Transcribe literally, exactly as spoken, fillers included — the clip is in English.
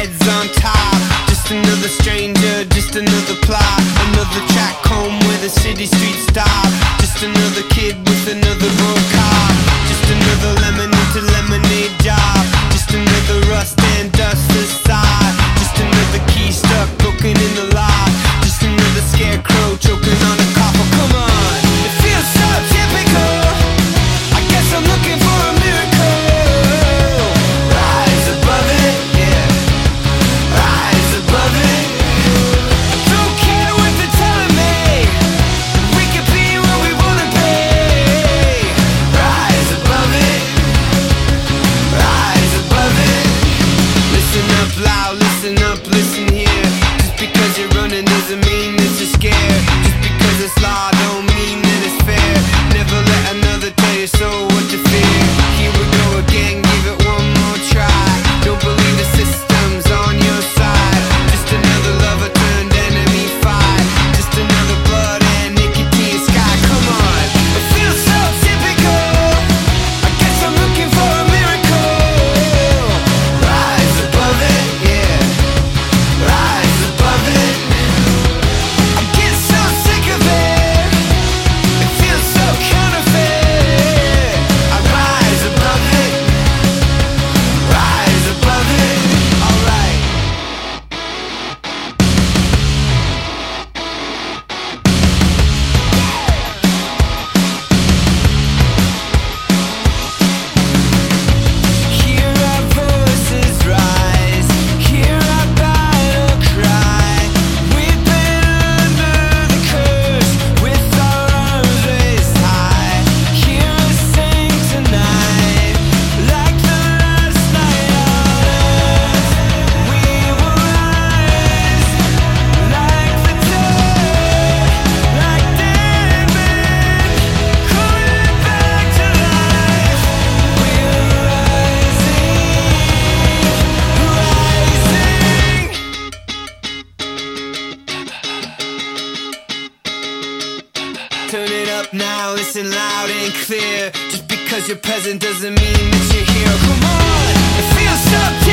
heads on top. Just another stranger, just another plot. Another track home where the city streets stop. Just another kid with another road car. Just another lemon into lemonade job. Just another rust and dust aside. Just another key stuck broken in the lock. Just another scarecrow choking on a copper. Come on, it feels so typical. I guess I'm looking for a miracle. Rise above it, yeah. Rise above it. I don't care what they're telling me. We can be what we wanna be. Rise above it. Rise above it. Listen up loud, listen up, listen here. Just because you're running doesn't mean that you're scared. Just because it's law don't mean that it's fair. Never let another tell you so what to fear. Here we go again, give it one more try. Don't believe the system's on your side. Just another lover turned enemy fight. Just another blood and nicotine sky. Come on, it feels so typical. I guess I'm looking for a miracle. Rise above it, yeah. Rise above it. I'm getting so sick of it. It feels so counterfeit. I rise above it. Rise above it. Alright. Hear our voices rise. Hear our battle cry. We've been under the curse with our arms raised high. Hear us sing tonight like the last night on earth. We will rise like the dead, like dead men coming back to life. We're rising, rising. Turn it up now, listen loud and clear. Just because you're present doesn't mean that you're here. Come on, it feels so